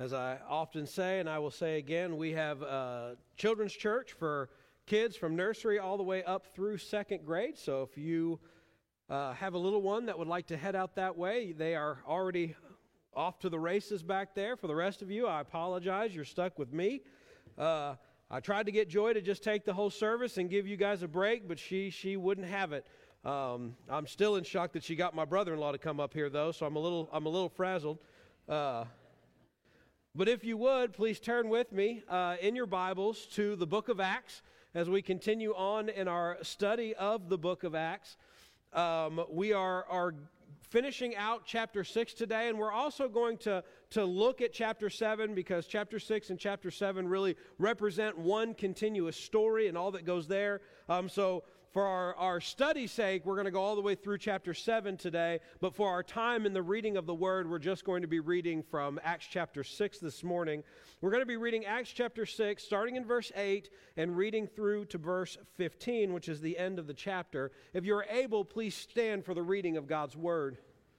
As I often say, and I will say again, we have a children's church for kids from nursery all the way up through second grade. So if you have a little one that would like to head out that way, they are already off to the races back there. For the rest of you, I apologize. You're stuck with me. I tried to get Joy to just take the whole service and give you guys a break, but she wouldn't have it. I'm still in shock that she got my brother-in-law to come up here, though, so I'm a little frazzled. But if you would, please turn with me in your Bibles to the book of Acts as we continue on in our study of the book of Acts. We are finishing out chapter 6 today, and we're also going to look at chapter 7 because chapter 6 and chapter 7 really represent one continuous story and all that goes there. So for our study's sake, we're going to go all the way through chapter 7 today, but for our time in the reading of the Word, we're just going to be reading from Acts chapter 6 this morning. We're going to be reading Acts chapter 6, starting in verse 8, and reading through to verse 15, which is the end of the chapter. If you're able, please stand for the reading of God's Word.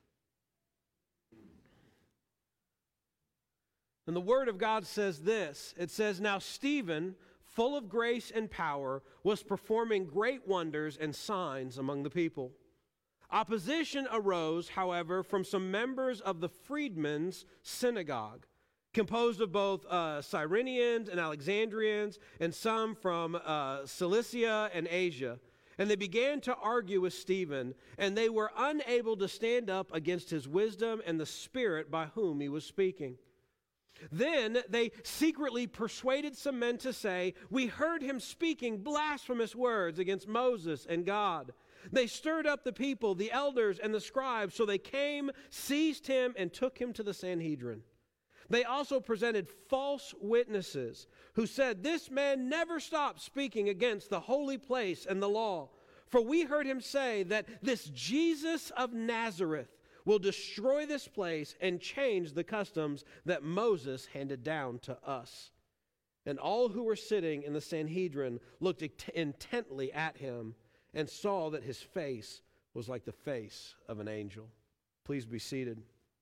And the Word of God says this. It says, "Now Stephen, full of grace and power, was performing great wonders and signs among the people. Opposition arose, however, from some members of the freedmen's synagogue, composed of both Cyrenians and Alexandrians, and some from Cilicia and Asia. And they began to argue with Stephen, and they were unable to stand up against his wisdom and the Spirit by whom he was speaking. Then they secretly persuaded some men to say, 'We heard him speaking blasphemous words against Moses and God.' They stirred up the people, the elders, and the scribes, so they came, seized him, and took him to the Sanhedrin. They also presented false witnesses who said, 'This man never stopped speaking against the holy place and the law. For we heard him say that this Jesus of Nazareth will destroy this place and change the customs that Moses handed down to us.' And all who were sitting in the Sanhedrin looked intently at him and saw that his face was like the face of an angel." Please be seated.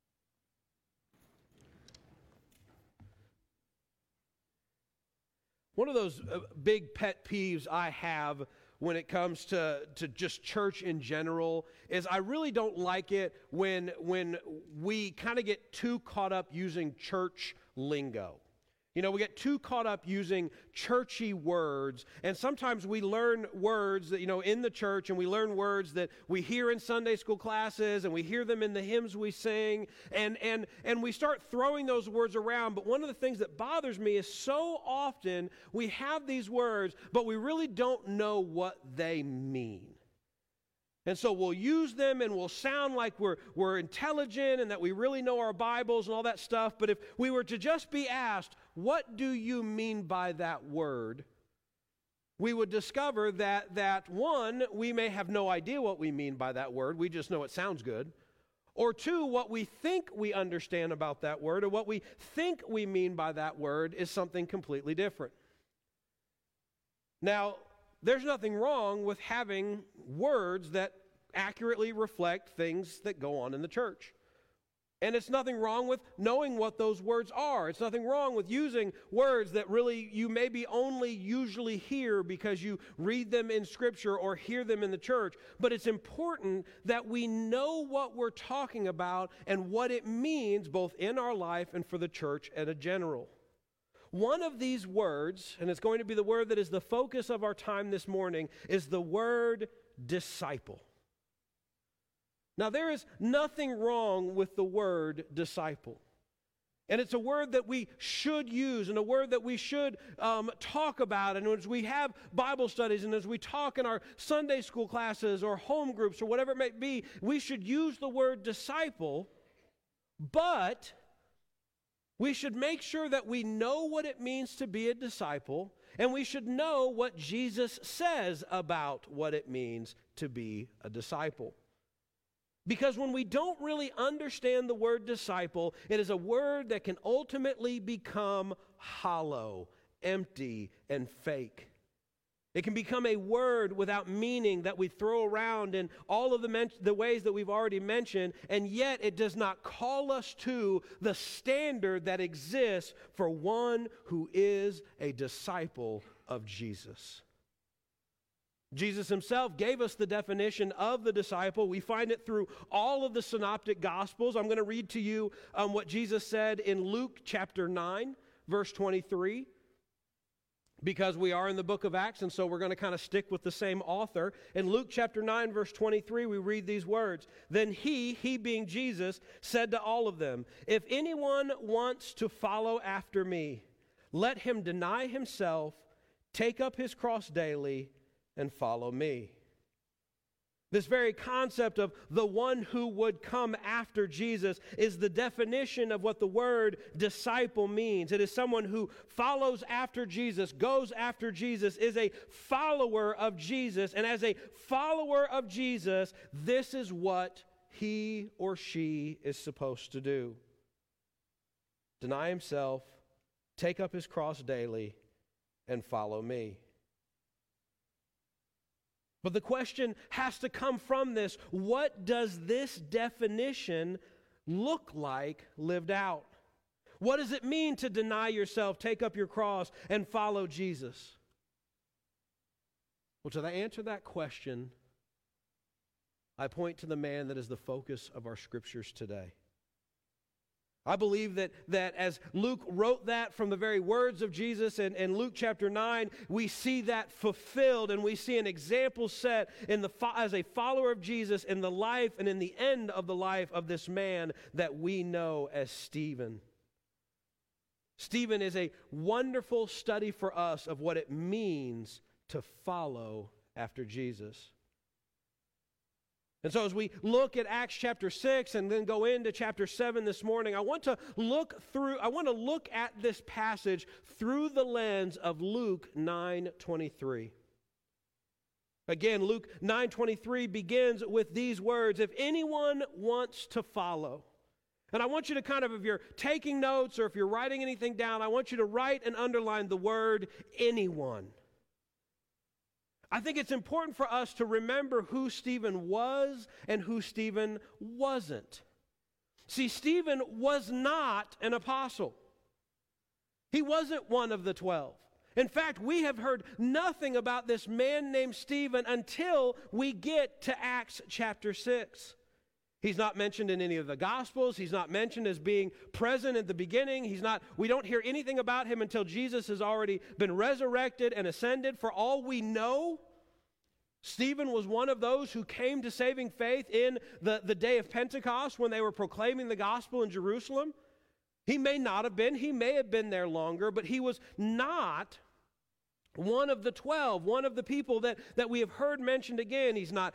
One of those big pet peeves I have when it comes to just church in general is I really don't like it when we kind of get too caught up using church lingo. You know, we get too caught up using churchy words, and sometimes we learn words that, in the church, and we learn words that we hear in Sunday school classes, and we hear them in the hymns we sing, and we start throwing those words around. But one of the things that bothers me is so often we have these words, but we really don't know what they mean. And so we'll use them and we'll sound like we're intelligent and that we really know our Bibles and all that stuff. But if we were to just be asked, what do you mean by that word? We would discover that one, we may have no idea what we mean by that word. We just know it sounds good. Or two, what we think we understand about that word or what we think we mean by that word is something completely different. Now, there's nothing wrong with having words that accurately reflect things that go on in the church. And it's nothing wrong with knowing what those words are. It's nothing wrong with using words that really you maybe only usually hear because you read them in Scripture or hear them in the church. But it's important that we know what we're talking about and what it means both in our life and for the church in general. One of these words, and it's going to be the word that is the focus of our time this morning, is the word disciple. Now, there is nothing wrong with the word disciple. And it's a word that we should use and a word that we should talk about. And as we have Bible studies and as we talk in our Sunday school classes or home groups or whatever it may be, we should use the word disciple, but we should make sure that we know what it means to be a disciple, and we should know what Jesus says about what it means to be a disciple. Because when we don't really understand the word disciple, it is a word that can ultimately become hollow, empty, and fake. It can become a word without meaning that we throw around in all of the ways that we've already mentioned, and yet it does not call us to the standard that exists for one who is a disciple of Jesus. Jesus himself gave us the definition of the disciple. We find it through all of the synoptic gospels. I'm going to read to you what Jesus said in Luke chapter 9, verse 23. Because we are in the book of Acts, and so we're going to kind of stick with the same author. In Luke chapter 9, verse 23, we read these words. Then he being Jesus, said to all of them, "If anyone wants to follow after me, let him deny himself, take up his cross daily, and follow me." This very concept of the one who would come after Jesus is the definition of what the word disciple means. It is someone who follows after Jesus, goes after Jesus, is a follower of Jesus. And as a follower of Jesus, this is what he or she is supposed to do. Deny himself, take up his cross daily, and follow me. But the question has to come from this. What does this definition look like lived out? What does it mean to deny yourself, take up your cross, and follow Jesus? Well, to answer that question, I point to the man that is the focus of our scriptures today. I believe that as Luke wrote that from the very words of Jesus in Luke chapter 9, we see that fulfilled, and we see an example set as a follower of Jesus in the life and in the end of the life of this man that we know as Stephen. Stephen is a wonderful study for us of what it means to follow after Jesus. And so as we look at Acts chapter 6 and then go into chapter 7 this morning, I want to look at this passage through the lens of Luke 9:23. Again, Luke 9:23 begins with these words, "If anyone wants to follow." And I want you to kind of, if you're taking notes or if you're writing anything down, I want you to write and underline the word anyone. I think it's important for us to remember who Stephen was and who Stephen wasn't. See, Stephen was not an apostle. He wasn't one of the 12. In fact, we have heard nothing about this man named Stephen until we get to Acts chapter 6. He's not mentioned in any of the Gospels. He's not mentioned as being present at the beginning. We don't hear anything about him until Jesus has already been resurrected and ascended. For all we know, Stephen was one of those who came to saving faith in the day of Pentecost when they were proclaiming the gospel in Jerusalem. He may not have been. He may have been there longer, but he was not one of the 12, one of the people that we have heard mentioned again. He's not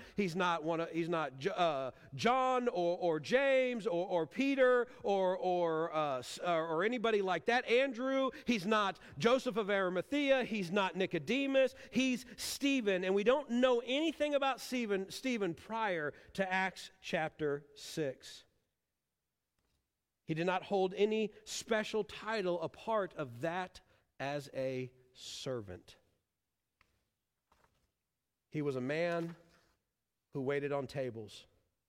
John or James or Peter or anybody like that. Andrew. He's not Joseph of Arimathea. He's not Nicodemus. He's Stephen, and we don't know anything about Stephen prior to Acts chapter 6. He did not hold any special title a part of that as a servant. He was a man who waited on tables.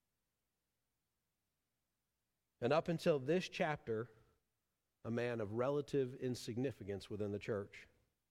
And up until this chapter, a man of relative insignificance within the church.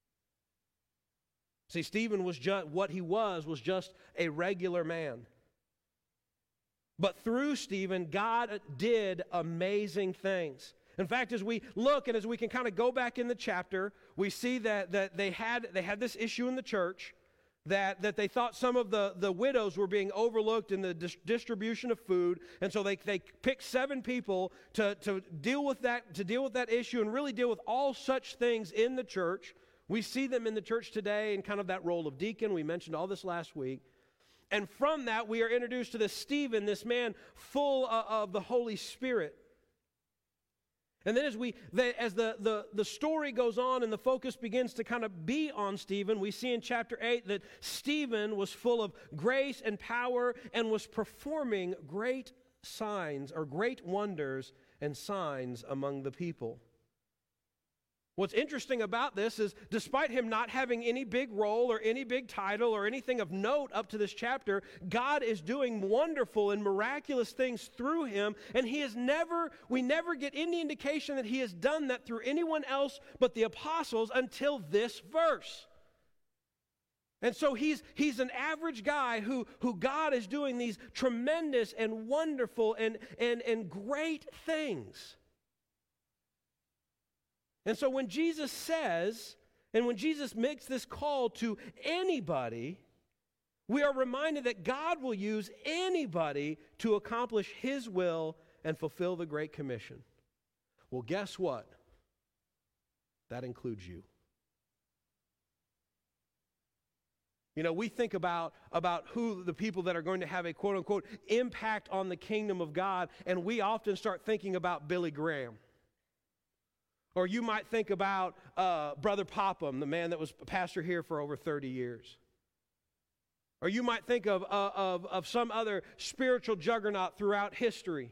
See, Stephen was was just a regular man. But through Stephen, God did amazing things. In fact, as we look and as we can kind of go back in the chapter, we see that they had this issue in the church, that they thought some of the widows were being overlooked in the distribution of food, and so they picked 7 people to deal with that issue and really deal with all such things in the church. We see them in the church today in kind of that role of deacon. We mentioned all this last week. And from that, we are introduced to this Stephen, this man full of the Holy Spirit. And then as the story goes on and the focus begins to kind of be on Stephen, we see in chapter 8 that Stephen was full of grace and power and was performing great signs or great wonders and signs among the people. What's interesting about this is, despite him not having any big role or any big title or anything of note up to this chapter, God is doing wonderful and miraculous things through him, and we never get any indication that he has done that through anyone else but the apostles until this verse. And so he's an average guy who God is doing these tremendous and wonderful and great things. And so when Jesus says, and when Jesus makes this call to anybody, we are reminded that God will use anybody to accomplish his will and fulfill the Great Commission. Well, guess what? That includes you. You know, we think about who the people that are going to have a quote-unquote impact on the kingdom of God, and we often start thinking about Billy Graham. Or you might think about Brother Popham, the man that was a pastor here for over 30 years. Or you might think of some other spiritual juggernaut throughout history.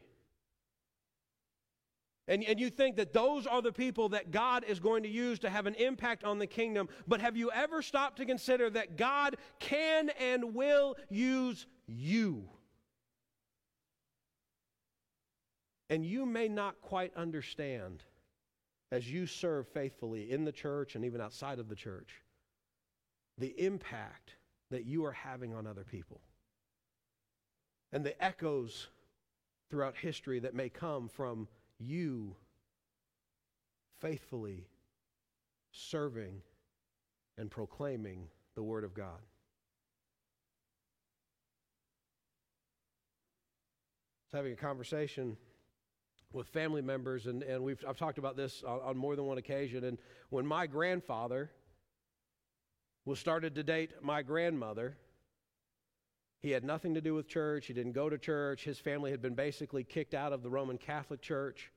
And you think that those are the people that God is going to use to have an impact on the kingdom. But have you ever stopped to consider that God can and will use you? And you may not quite understand, as you serve faithfully in the church and even outside of the church, the impact that you are having on other people. And the echoes throughout history that may come from you faithfully serving and proclaiming the Word of God. I was having a conversation with family members, and I've talked about this on more than one occasion. And when my grandfather was started to date my grandmother, he had nothing to do with church. He didn't go to church. His family had been basically kicked out of the Roman Catholic Church.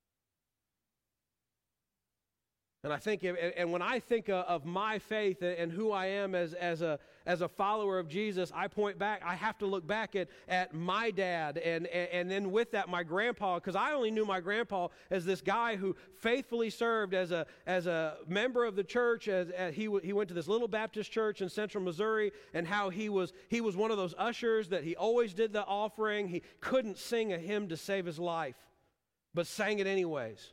And I think, and when I think of my faith and who I am as a follower of Jesus, I point back. I have to look back at my dad, and then with that, my grandpa, because I only knew my grandpa as this guy who faithfully served as a member of the church. As he went to this little Baptist church in Central Missouri, and how he was one of those ushers that he always did the offering. He couldn't sing a hymn to save his life, but sang it anyways.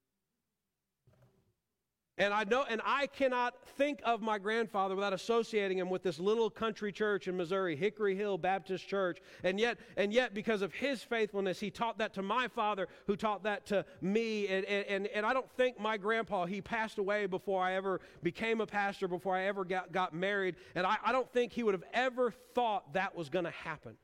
And I cannot think of my grandfather without associating him with this little country church in Missouri, Hickory Hill Baptist Church. And yet, because of his faithfulness, he taught that to my father, who taught that to me. And I don't think my grandpa, he passed away before I ever became a pastor, before I ever got married. And I don't think he would have ever thought that was going to happen.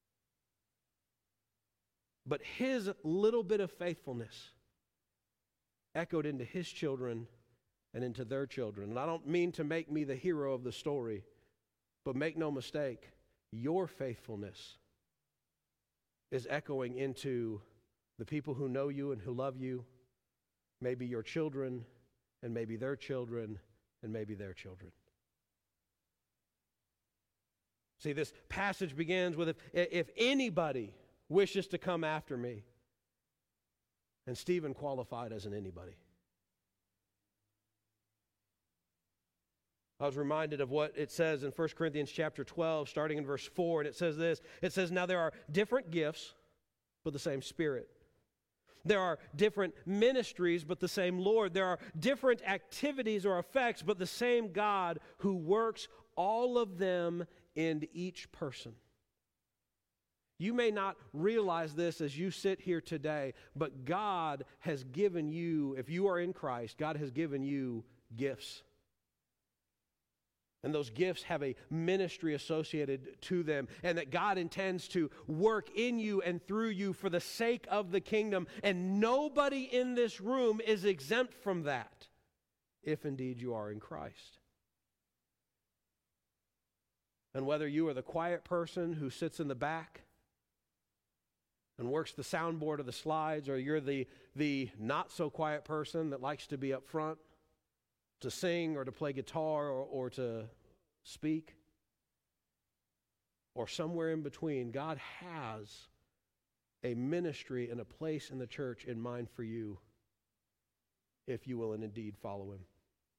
But his little bit of faithfulness echoed into his children and into their children. And I don't mean to make me the hero of the story, but make no mistake, your faithfulness is echoing into the people who know you and who love you, maybe your children, and maybe their children, and maybe their children. See, this passage begins with, if anybody wishes to come after me, and Stephen qualified as an anybody. I was reminded of what it says in 1 Corinthians chapter 12, starting in verse 4, and it says this. It says, now there are different gifts, but the same Spirit. There are different ministries, but the same Lord. There are different activities or effects, but the same God who works all of them in each person. You may not realize this as you sit here today, but God has given you, if you are in Christ, God has given you gifts. And those gifts have a ministry associated to them, and that God intends to work in you and through you for the sake of the kingdom. And nobody in this room is exempt from that, if indeed you are in Christ. And whether you are the quiet person who sits in the back and works the soundboard or the slides, or you're the not so quiet person that likes to be up front to sing or to play guitar or to speak, or somewhere in between, God has a ministry and a place in the church in mind for you. if you will indeed follow him.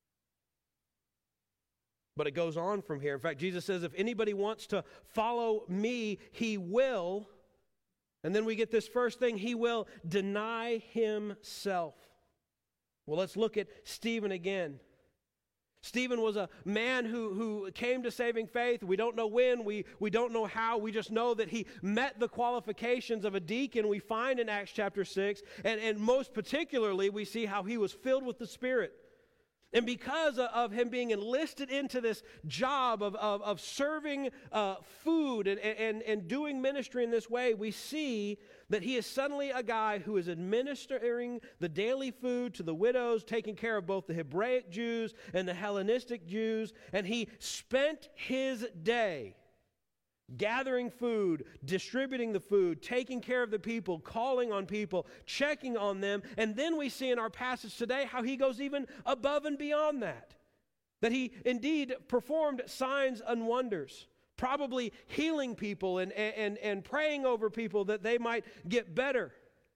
But it goes on from here. In fact, Jesus says, if anybody wants to follow me, he will. And then we get this first thing, he will deny himself. Well, let's look at Stephen again. Stephen was a man who came to saving faith. We don't know when, we don't know how. We just know that he met the qualifications of a deacon we find in Acts chapter 6. And most particularly, we see how he was filled with the Spirit. And because of him being enlisted into this job of serving food and doing ministry in this way, we see that he is suddenly a guy who is administering the daily food to the widows, taking care of both the Hebraic Jews and the Hellenistic Jews. And he spent his day gathering food, distributing the food, taking care of the people, calling on people, checking on them. And then we see in our passage today how he goes even above and beyond that. That he indeed performed signs and wonders, probably healing people and praying over people that they might get better.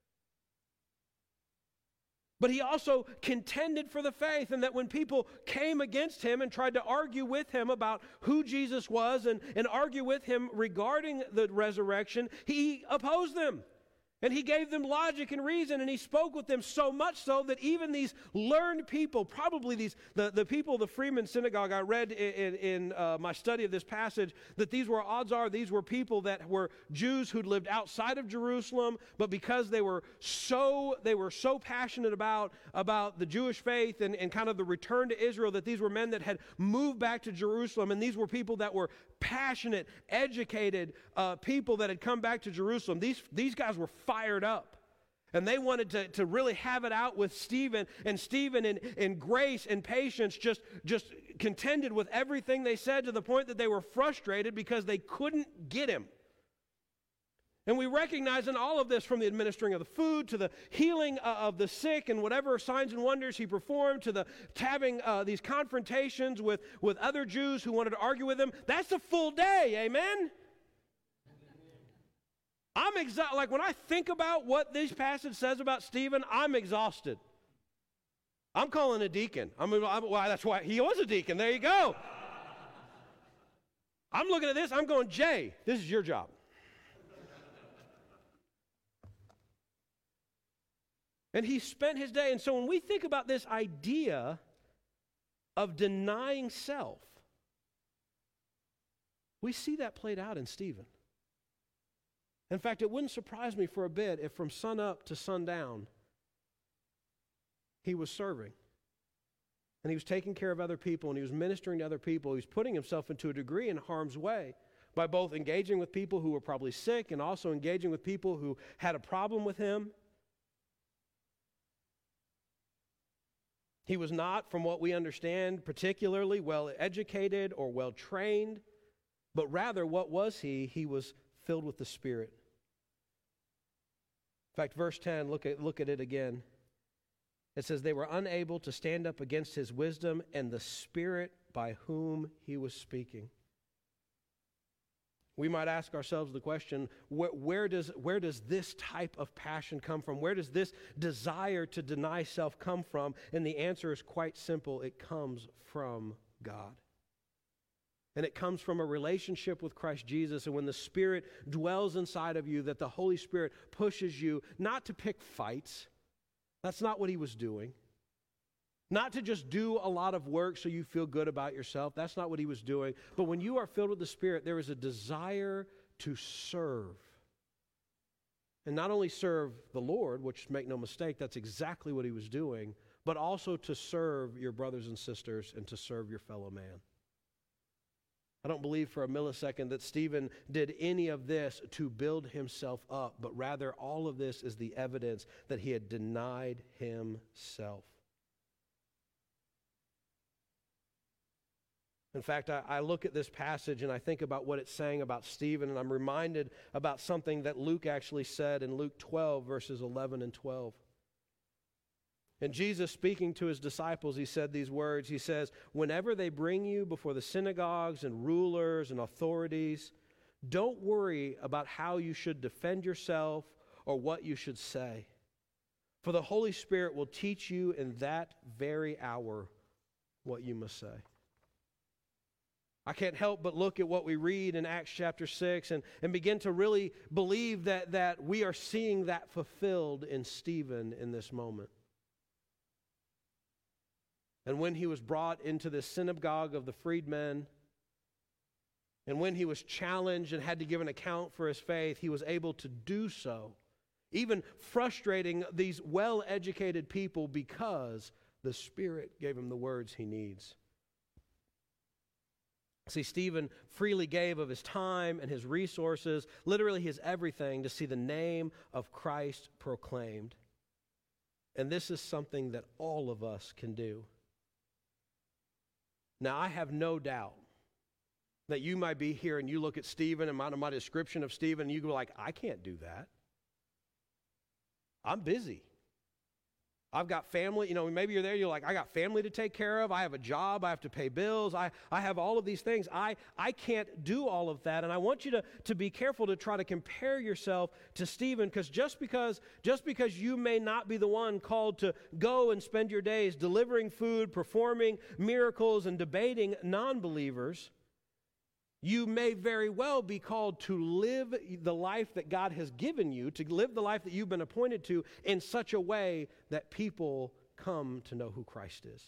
But he also contended for the faith, and that when people came against him and tried to argue with him about who Jesus was and argue with him regarding the resurrection, he opposed them. And he gave them logic and reason, and he spoke with them so much so that even these learned people, probably the people of the Freeman Synagogue, I read in my study of this passage, that these were people that were Jews who'd lived outside of Jerusalem, but because they were so passionate about the Jewish faith and kind of the return to Israel, that these were men that had moved back to Jerusalem, and these were people that were passionate, educated people that had come back to Jerusalem. These guys were fired up. And they wanted to really have it out with Stephen. And Stephen, in grace and patience, just contended with everything they said, to the point that they were frustrated because they couldn't get him. And we recognize in all of this, from the administering of the food to the healing of the sick and whatever signs and wonders he performed, to having these confrontations with other Jews who wanted to argue with him, that's a full day, amen? I'm exhausted. Like, when I think about what this passage says about Stephen, I'm exhausted. I'm calling a deacon. That's why he was a deacon. There you go. I'm looking at this, I'm going, Jay, this is your job. And he spent his day. And so when we think about this idea of denying self, we see that played out in Stephen. In fact, it wouldn't surprise me for a bit if from sun up to sundown, he was serving. And he was taking care of other people, and he was ministering to other people. He was putting himself into a degree in harm's way by both engaging with people who were probably sick and also engaging with people who had a problem with him. He was not, from what we understand, particularly well educated or well trained, but rather, what was he? He was filled with the Spirit. In fact, verse 10, look at it again. It says, they were unable to stand up against his wisdom and the Spirit by whom he was speaking. We might ask ourselves the question, where does this type of passion come from? Where does this desire to deny self come from? And the answer is quite simple. It comes from God. And it comes from a relationship with Christ Jesus. And when the Spirit dwells inside of you, that the Holy Spirit pushes you not to pick fights. That's not what he was doing. Not to just do a lot of work so you feel good about yourself. That's not what he was doing. But when you are filled with the Spirit, there is a desire to serve. And not only serve the Lord, which, make no mistake, that's exactly what he was doing, but also to serve your brothers and sisters and to serve your fellow man. I don't believe for a millisecond that Stephen did any of this to build himself up, but rather all of this is the evidence that he had denied himself. In fact, I look at this passage and I think about what it's saying about Stephen, and I'm reminded about something that Luke actually said in Luke 12, verses 11 and 12. And Jesus, speaking to his disciples, he said these words. He says, whenever they bring you before the synagogues and rulers and authorities, don't worry about how you should defend yourself or what you should say. For the Holy Spirit will teach you in that very hour what you must say. I can't help but look at what we read in Acts chapter 6 and begin to really believe that we are seeing that fulfilled in Stephen in this moment. And when he was brought into the synagogue of the freedmen, and when he was challenged and had to give an account for his faith, he was able to do so, even frustrating these well-educated people because the Spirit gave him the words he needs. See, Stephen freely gave of his time and his resources, literally his everything, to see the name of Christ proclaimed. And this is something that all of us can do. Now, I have no doubt that you might be here and you look at Stephen and my description of Stephen, and you go like, I can't do that. I'm busy. I've got family. Maybe you're there, you're like, I got family to take care of. I have a job. I have to pay bills. I have all of these things. I can't do all of that. And I want you to be careful to try to compare yourself to Stephen, because just because you may not be the one called to go and spend your days delivering food, performing miracles, and debating non-believers, you may very well be called to live the life that God has given you, to live the life that you've been appointed to in such a way that people come to know who Christ is.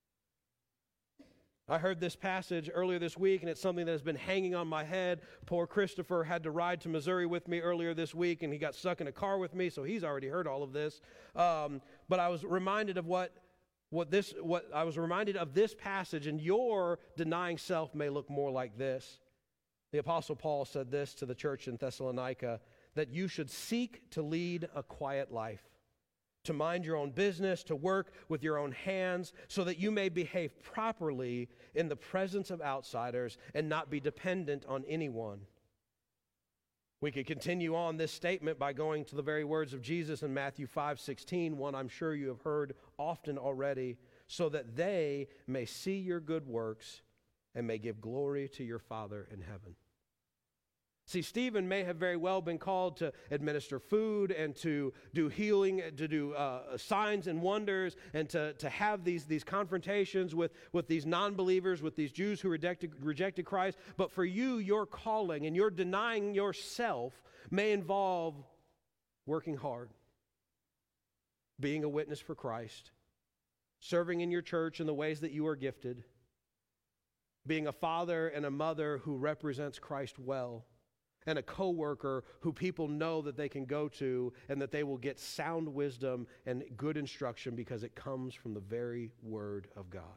I heard this passage earlier this week, and it's something that has been hanging on my head. Poor Christopher had to ride to Missouri with me earlier this week, and he got stuck in a car with me, so he's already heard all of this. But I was reminded of I was reminded of this passage, and your denying self may look more like this. The Apostle Paul said this to the church in Thessalonica, that you should seek to lead a quiet life, to mind your own business, to work with your own hands, so that you may behave properly in the presence of outsiders and not be dependent on anyone. We could continue on this statement by going to the very words of Jesus in Matthew 5:16, one I'm sure you have heard often already, so that they may see your good works and may give glory to your Father in heaven. See, Stephen may have very well been called to administer food and to do healing, to do signs and wonders, and to have these confrontations with these non-believers, with these Jews who rejected Christ. But for you, your calling and your denying yourself may involve working hard, being a witness for Christ, serving in your church in the ways that you are gifted, being a father and a mother who represents Christ well, and a coworker who people know that they can go to and that they will get sound wisdom and good instruction because it comes from the very Word of God.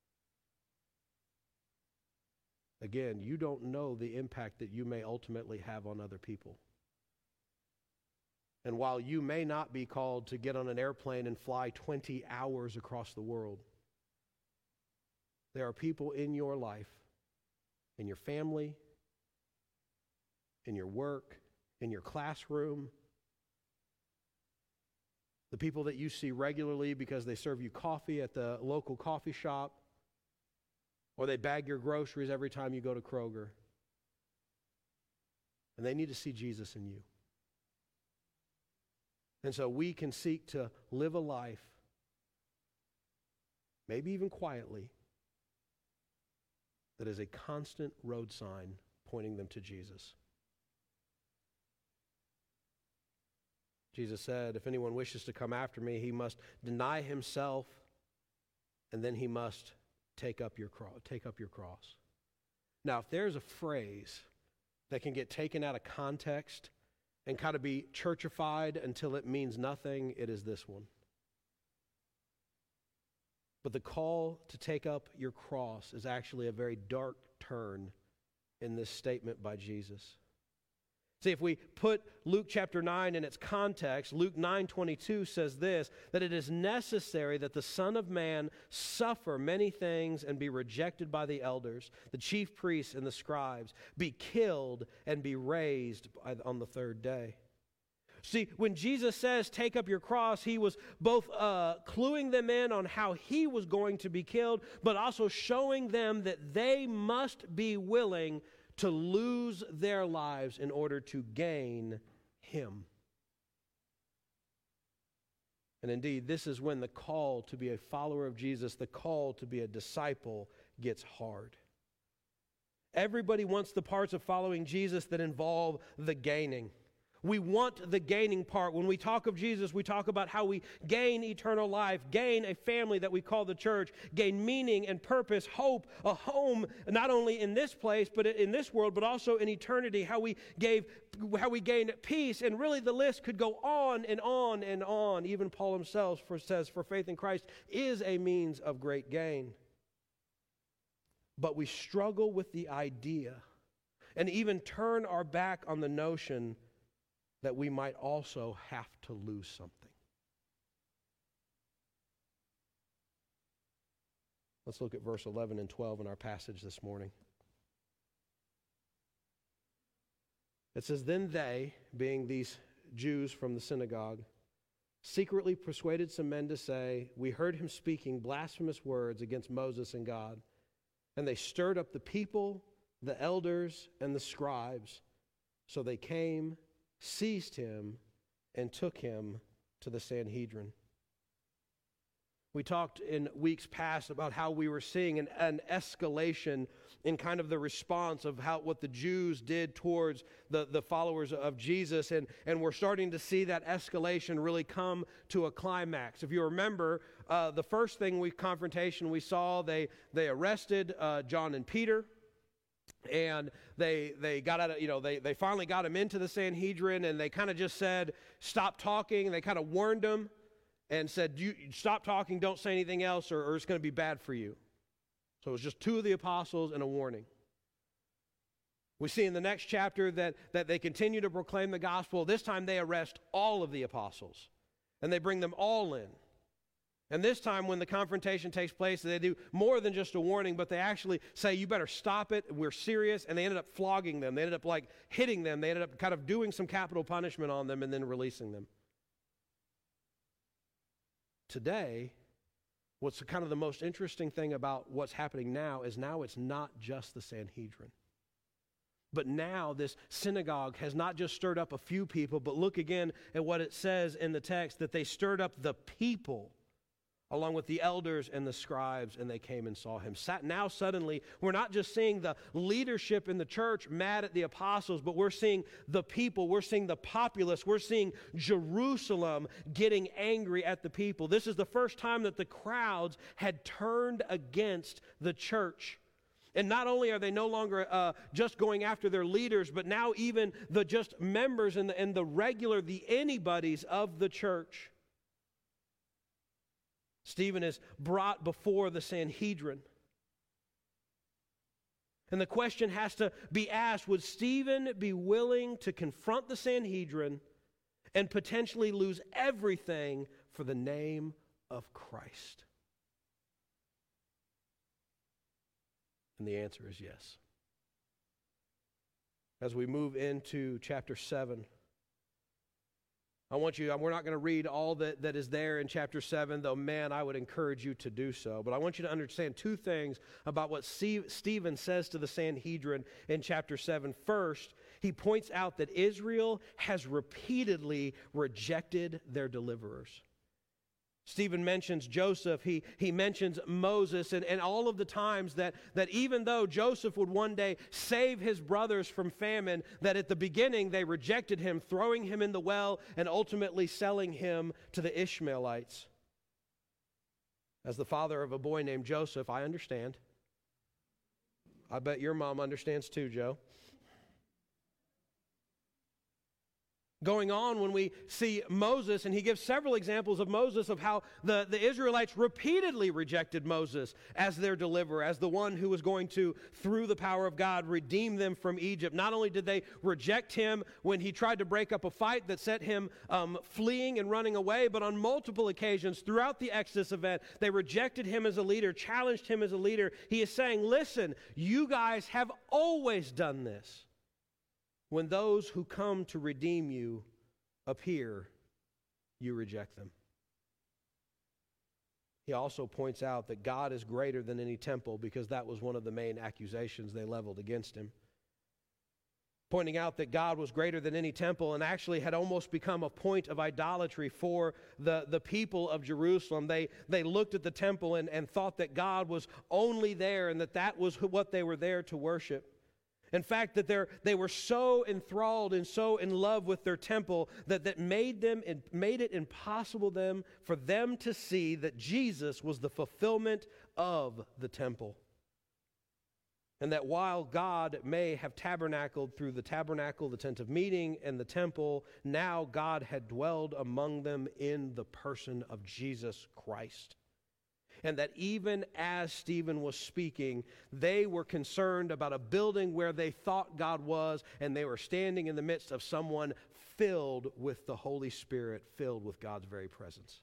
Again, you don't know the impact that you may ultimately have on other people. And while you may not be called to get on an airplane and fly 20 hours across the world, there are people in your life, in your family, in your work, in your classroom, the people that you see regularly because they serve you coffee at the local coffee shop, or they bag your groceries every time you go to Kroger. And they need to see Jesus in you. And so we can seek to live a life, maybe even quietly, that is a constant road sign pointing them to Jesus. Jesus said, if anyone wishes to come after me, he must deny himself, and then he must take up your cross. Now, if there's a phrase that can get taken out of context and kind of be churchified until it means nothing, it is this one. But the call to take up your cross is actually a very dark turn in this statement by Jesus. See, if we put Luke chapter 9 in its context, Luke 9:22 says this, that it is necessary that the Son of Man suffer many things and be rejected by the elders, the chief priests and the scribes, be killed and be raised on the third day. See, when Jesus says, take up your cross, he was both cluing them in on how he was going to be killed, but also showing them that they must be willing to lose their lives in order to gain him. And indeed, this is when the call to be a follower of Jesus, the call to be a disciple, gets hard. Everybody wants the parts of following Jesus that involve the gaining. We want the gaining part. When we talk of Jesus, we talk about how we gain eternal life, gain a family that we call the church, gain meaning and purpose, hope, a home, not only in this place, but in this world, but also in eternity, how we gain peace. And really the list could go on and on and on. Even Paul himself says, for faith in Christ is a means of great gain. But we struggle with the idea and even turn our back on the notion that we might also have to lose something. Let's look at verse 11 and 12 in our passage this morning. It says, then they, being these Jews from the synagogue, secretly persuaded some men to say, we heard him speaking blasphemous words against Moses and God. And they stirred up the people, the elders, and the scribes. So they came, seized him, and took him to the Sanhedrin. We talked in weeks past about how we were seeing an escalation in kind of the response of what the Jews did towards the followers of Jesus. And we're starting to see that escalation really come to a climax. If you remember, the first confrontation we saw, they arrested John and Peter. And they got out of, they finally got him into the Sanhedrin, and they kind of just said, stop talking. They kind of warned him and said, you stop talking, don't say anything else, or it's going to be bad for you. So it was just two of the apostles and a warning. We see in the next chapter that they continue to proclaim the gospel. This time they arrest all of the apostles, and they bring them all in. And this time when the confrontation takes place, they do more than just a warning, but they actually say, you better stop it, we're serious. And they ended up flogging them. They ended up hitting them. They ended up kind of doing some capital punishment on them and then releasing them. Today, what's kind of the most interesting thing about what's happening now is now it's not just the Sanhedrin. But now this synagogue has not just stirred up a few people, but look again at what it says in the text, that they stirred up the people along with the elders and the scribes, and they came and saw him. Now suddenly, we're not just seeing the leadership in the church mad at the apostles, but we're seeing the people, we're seeing the populace, we're seeing Jerusalem getting angry at the people. This is the first time that the crowds had turned against the church. And not only are they no longer just going after their leaders, but now even the just members and the anybody's of the church. Stephen is brought before the Sanhedrin. And the question has to be asked, would Stephen be willing to confront the Sanhedrin and potentially lose everything for the name of Christ? And the answer is yes. As we move into chapter 7, we're not going to read all that is there in chapter 7, though, man, I would encourage you to do so. But I want you to understand two things about what Stephen says to the Sanhedrin in chapter 7. First, he points out that Israel has repeatedly rejected their deliverers. Stephen mentions Joseph, he mentions Moses, and all of the times that even though Joseph would one day save his brothers from famine, that at the beginning they rejected him, throwing him in the well and ultimately selling him to the Ishmaelites. As the father of a boy named Joseph, I understand. I bet your mom understands too, Joe. Going on when we see Moses, and he gives several examples of Moses, of how the Israelites repeatedly rejected Moses as their deliverer, as the one who was going to, through the power of God, redeem them from Egypt. Not only did they reject him when he tried to break up a fight that set him fleeing and running away, but on multiple occasions throughout the Exodus event, they rejected him as a leader, challenged him as a leader. He is saying, listen, you guys have always done this. When those who come to redeem you appear, you reject them. He also points out that God is greater than any temple, because that was one of the main accusations they leveled against him. pointing out that God was greater than any temple and actually had almost become a point of idolatry for the people of Jerusalem. They looked at the temple and thought that God was only there and that was what they were there to worship. In fact, that they were so enthralled and so in love with their temple that made it impossible for them to see that Jesus was the fulfillment of the temple. And that while God may have tabernacled through the tabernacle, the tent of meeting, and the temple, now God had dwelled among them in the person of Jesus Christ. And that even as Stephen was speaking, they were concerned about a building where they thought God was, and they were standing in the midst of someone filled with the Holy Spirit, filled with God's very presence.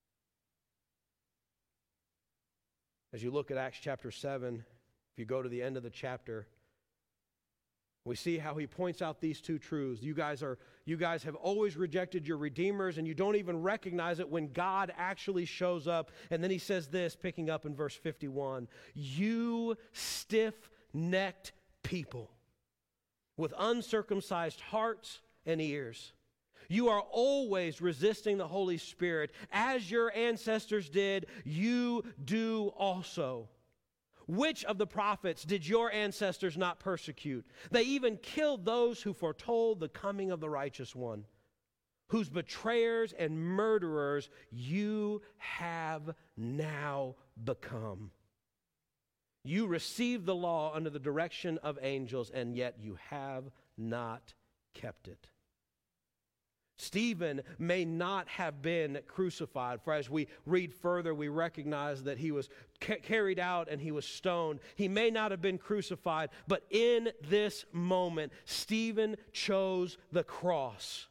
As you look at Acts chapter 7, if you go to the end of the chapter, we see how he points out these two truths. You guys have always rejected your redeemers, and you don't even recognize it when God actually shows up. And then he says this, picking up in verse 51, "You stiff-necked people with uncircumcised hearts and ears. You are always resisting the Holy Spirit. As your ancestors did, you do also. Which of the prophets did your ancestors not persecute? They even killed those who foretold the coming of the righteous one, whose betrayers and murderers you have now become. You received the law under the direction of angels, and yet you have not kept it." Stephen may not have been crucified, for as we read further, we recognize that he was carried out and he was stoned. He may not have been crucified, but in this moment, Stephen chose the cross.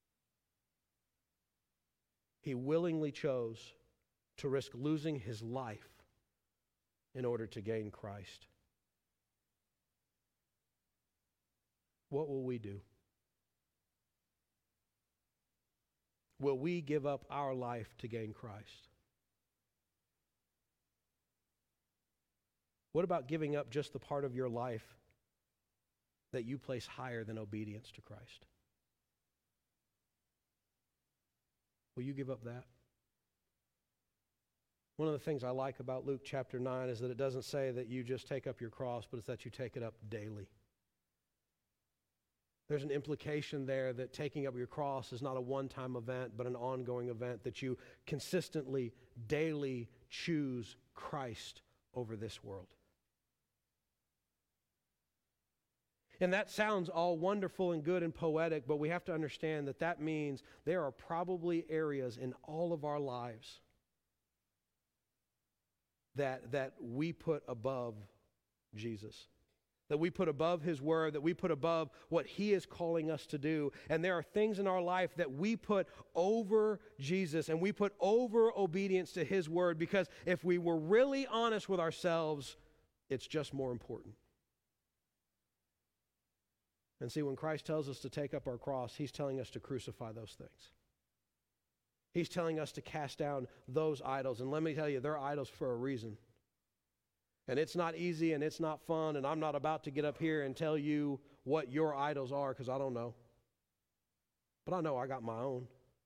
He willingly chose to risk losing his life in order to gain Christ. What will we do? Will we give up our life to gain Christ? What about giving up just the part of your life that you place higher than obedience to Christ? Will you give up that? One of the things I like about Luke chapter 9 is that it doesn't say that you just take up your cross, but it's that you take it up daily. There's an implication there that taking up your cross is not a one-time event, but an ongoing event, that you consistently, daily choose Christ over this world. And that sounds all wonderful and good and poetic, but we have to understand that that means there are probably areas in all of our lives that we put above Jesus, that we put above His Word, that we put above what He is calling us to do. And there are things in our life that we put over Jesus and we put over obedience to His Word, because if we were really honest with ourselves, it's just more important. And see, when Christ tells us to take up our cross, He's telling us to crucify those things. He's telling us to cast down those idols. And let me tell you, they're idols for a reason. And it's not easy and it's not fun, and I'm not about to get up here and tell you what your idols are, because I don't know. But I know I got my own.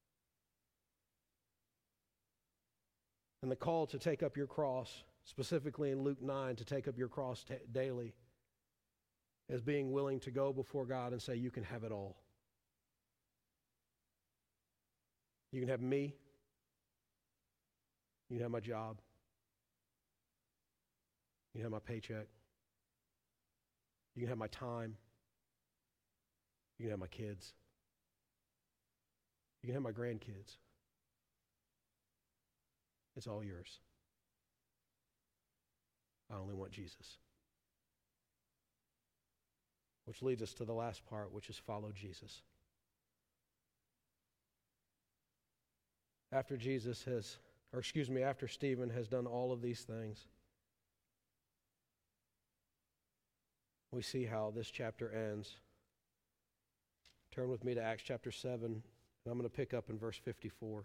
And the call to take up your cross, specifically in Luke 9, to take up your cross daily, is being willing to go before God and say, you can have it all. You can have me. You can have my job. You can have my paycheck. You can have my time. You can have my kids. You can have my grandkids. It's all yours. I only want Jesus. Which leads us to the last part, which is follow Jesus. After after Stephen has done all of these things, we see how this chapter ends. Turn with me to Acts chapter 7, and I'm going to pick up in verse 54.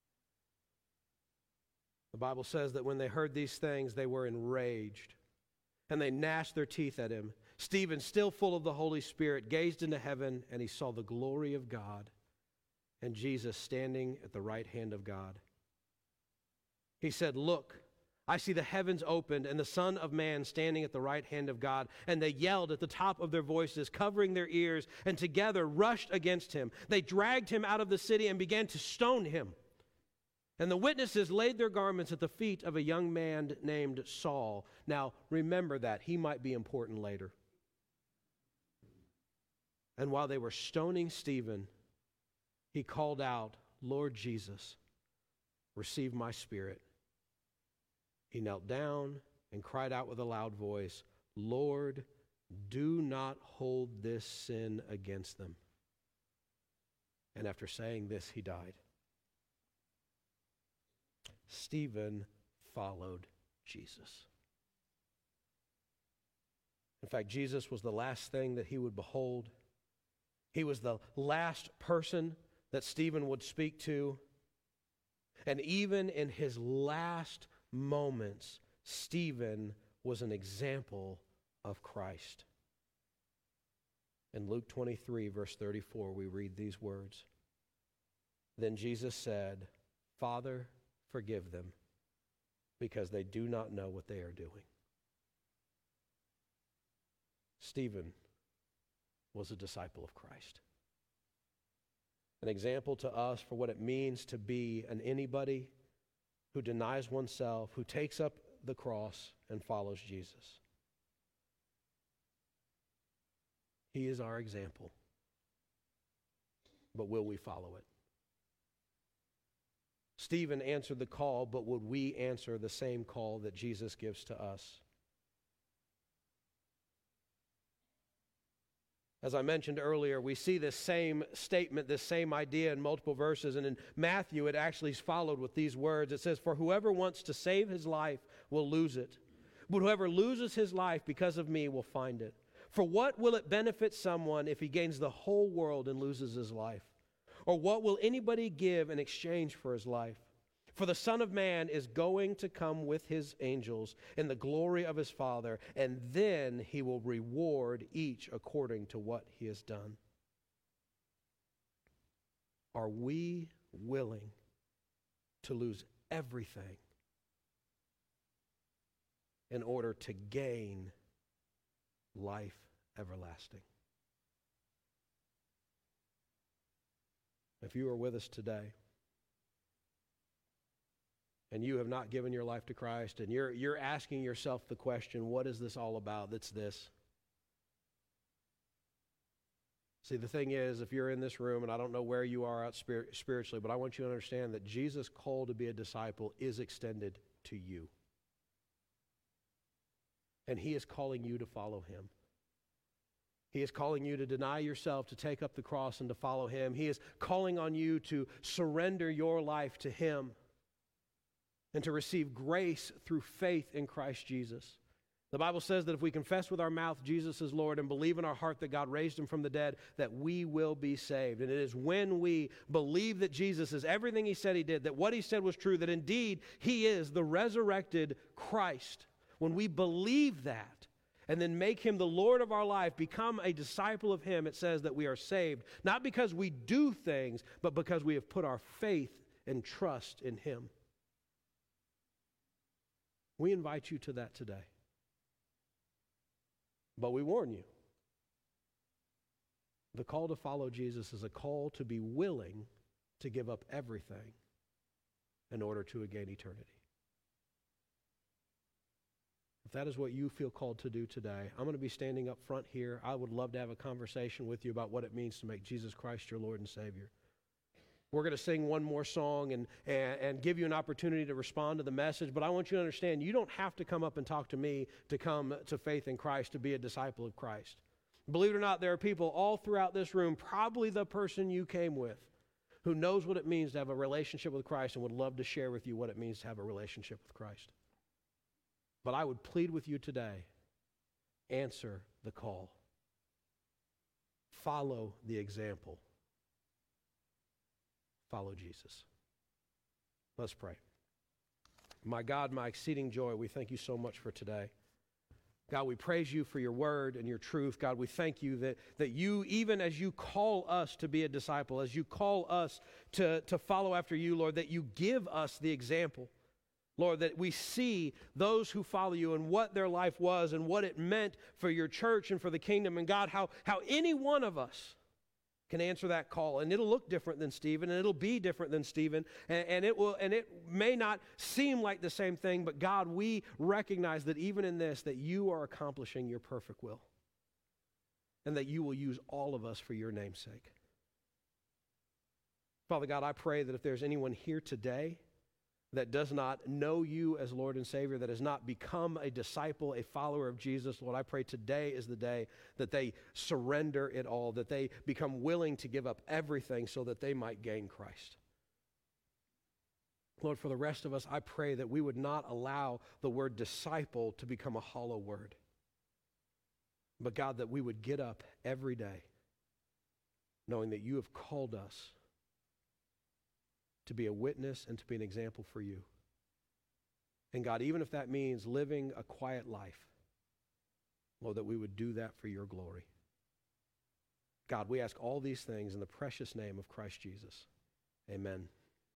The Bible says that when they heard these things, they were enraged and they gnashed their teeth at him. Stephen, still full of the Holy Spirit, gazed into heaven, and he saw the glory of God and Jesus standing at the right hand of God. He said, "Look, I see the heavens opened and the Son of Man standing at the right hand of God." And they yelled at the top of their voices, covering their ears, and together rushed against him. They dragged him out of the city and began to stone him. And the witnesses laid their garments at the feet of a young man named Saul. Now, remember that. He might be important later. And while they were stoning Stephen, he called out, "Lord Jesus, receive my spirit." He knelt down and cried out with a loud voice, "Lord, do not hold this sin against them." And after saying this, he died. Stephen followed Jesus. In fact, Jesus was the last thing that he would behold. He was the last person that Stephen would speak to. And even in his last moments, Stephen was an example of Christ. In Luke 23, verse 34, we read these words. Then Jesus said, "Father, forgive them, because they do not know what they are doing." Stephen was a disciple of Christ. An example to us for what it means to be an anybody who denies oneself, who takes up the cross and follows Jesus. He is our example. But will we follow it? Stephen answered the call, but would we answer the same call that Jesus gives to us? As I mentioned earlier, we see this same statement, this same idea in multiple verses, and in Matthew it actually is followed with these words. It says, "For whoever wants to save his life will lose it, but whoever loses his life because of me will find it. For what will it benefit someone if he gains the whole world and loses his life? Or what will anybody give in exchange for his life? For the Son of Man is going to come with his angels in the glory of his Father, and then he will reward each according to what he has done." Are we willing to lose everything in order to gain life everlasting? If you are with us today and you have not given your life to Christ and you're asking yourself the question, what is this all about? That's this. See, the thing is, if you're in this room, and I don't know where you are out spiritually, but I want you to understand that Jesus' call to be a disciple is extended to you. And he is calling you to follow him. He is calling you to deny yourself, to take up the cross and to follow him. He is calling on you to surrender your life to him and to receive grace through faith in Christ Jesus. The Bible says that if we confess with our mouth Jesus is Lord and believe in our heart that God raised him from the dead, that we will be saved. And it is when we believe that Jesus is everything he said he did, that what he said was true, that indeed he is the resurrected Christ. When we believe that, and then make him the Lord of our life, become a disciple of him, it says that we are saved, not because we do things, but because we have put our faith and trust in him. We invite you to that today. But we warn you, the call to follow Jesus is a call to be willing to give up everything in order to gain eternity. If that is what you feel called to do today, I'm going to be standing up front here. I would love to have a conversation with you about what it means to make Jesus Christ your Lord and Savior. We're going to sing one more song and give you an opportunity to respond to the message, but I want you to understand you don't have to come up and talk to me to come to faith in Christ, to be a disciple of Christ. Believe it or not, there are people all throughout this room, probably the person you came with, who knows what it means to have a relationship with Christ and would love to share with you what it means to have a relationship with Christ. But I would plead with you today, answer the call. Follow the example. Follow Jesus. Let's pray. My God, my exceeding joy, we thank you so much for today. God, we praise you for your word and your truth. God, we thank you that you, even as you call us to be a disciple, as you call us to follow after you, Lord, that you give us the example. Lord, that we see those who follow you and what their life was and what it meant for your church and for the kingdom. And God, how any one of us can answer that call. And it'll look different than Stephen, and it'll be different than Stephen, and it may not seem like the same thing, but God, we recognize that even in this, that you are accomplishing your perfect will, and that you will use all of us for your name's sake. Father God, I pray that if there's anyone here today that does not know you as Lord and Savior, that has not become a disciple, a follower of Jesus, Lord, I pray today is the day that they surrender it all, that they become willing to give up everything so that they might gain Christ. Lord, for the rest of us, I pray that we would not allow the word disciple to become a hollow word, but God, that we would get up every day knowing that you have called us to be a witness and to be an example for you. And God, even if that means living a quiet life, Lord, that we would do that for your glory. God, we ask all these things in the precious name of Christ Jesus. Amen.